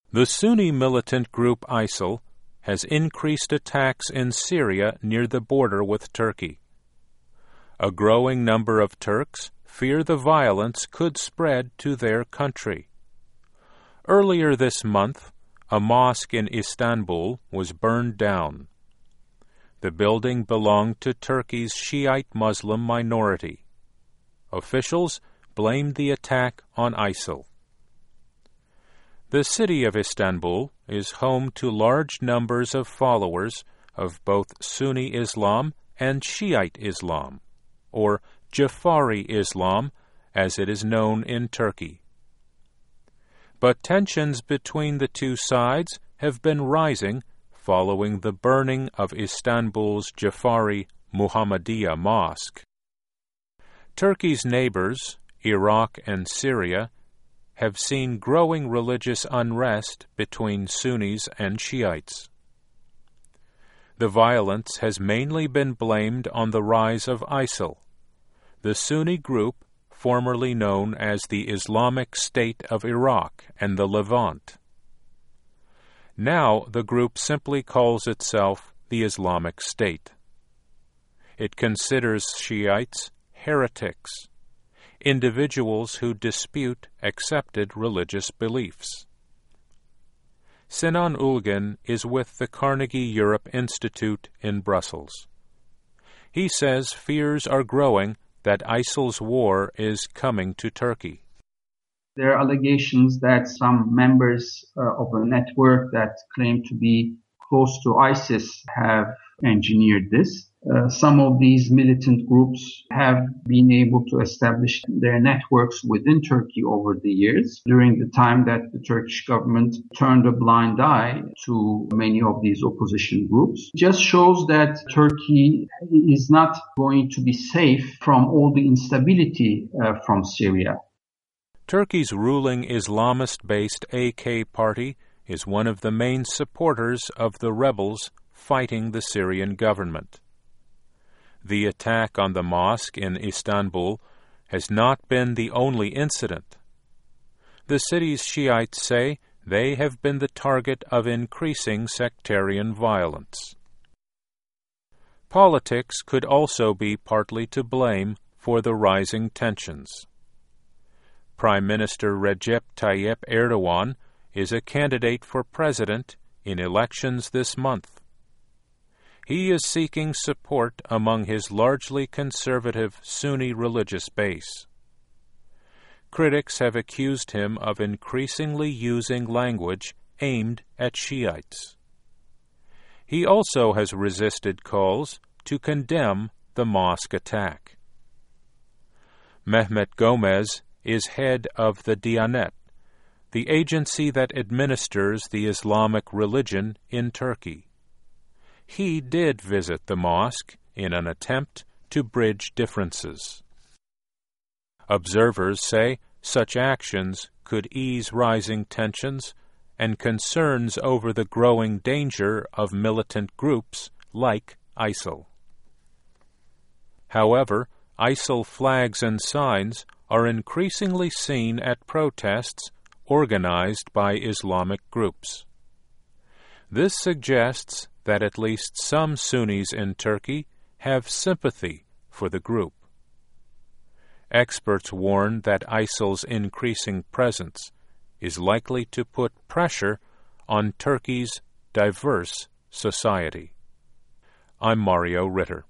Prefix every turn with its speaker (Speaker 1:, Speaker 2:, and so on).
Speaker 1: The Sunni militant group ISIL has increased attacks in Syria near the border with Turkey. A growing number of Turks fear the violence could spread to their country. Earlier this month, a mosque in Istanbul was burned down. The building belonged to Turkey's Shiite Muslim minority. Officials blamed the attack on ISIL. The city of Istanbul is home to large numbers of followers of both Sunni Islam and Shiite Islam, or Jafari Islam, as it is known in Turkey. But tensions between the two sides have been rising following the burning of Istanbul's Jafari Muhammadiyya Mosque. Turkey's neighbors, Iraq and Syria, have seen growing religious unrest between Sunnis and Shiites. The violence has mainly been blamed on the rise of ISIL, the Sunni group formerly known as the Islamic State of Iraq and the Levant. Now the group simply calls itself the Islamic State. It considers Shiites heretics, individuals who dispute accepted religious beliefs. Sinan Ulgen is with the Carnegie Europe Institute in Brussels. He says fears are growing that ISIL's war is coming to Turkey.
Speaker 2: There are allegations that some members of a network that claim to be close to ISIS have engineered this. Some of these militant groups have been able to establish their networks within Turkey over the years, during the time that the Turkish government turned a blind eye to many of these opposition groups. It just shows that Turkey is not going to be safe from all the instability from Syria.
Speaker 1: Turkey's ruling Islamist-based AK party is one of the main supporters of the rebels fighting the Syrian government. The attack on the mosque in Istanbul has not been the only incident. The city's Shiites say they have been the target of increasing sectarian violence. Politics could also be partly to blame for the rising tensions. Prime Minister Recep Tayyip Erdogan is a candidate for president in elections this month. He is seeking support among his largely conservative Sunni religious base. Critics have accused him of increasingly using language aimed at Shiites. He also has resisted calls to condemn the mosque attack. Mehmet Gomez is head of the Diyanet, the agency that administers the Islamic religion in Turkey. He did visit the mosque in an attempt to bridge differences. Observers say such actions could ease rising tensions and concerns over the growing danger of militant groups like ISIL. However, ISIL flags and signs are increasingly seen at protests organized by Islamic groups. This suggests that at least some Sunnis in Turkey have sympathy for the group. Experts warn that ISIL's increasing presence is likely to put pressure on Turkey's diverse society. I'm Mario Ritter.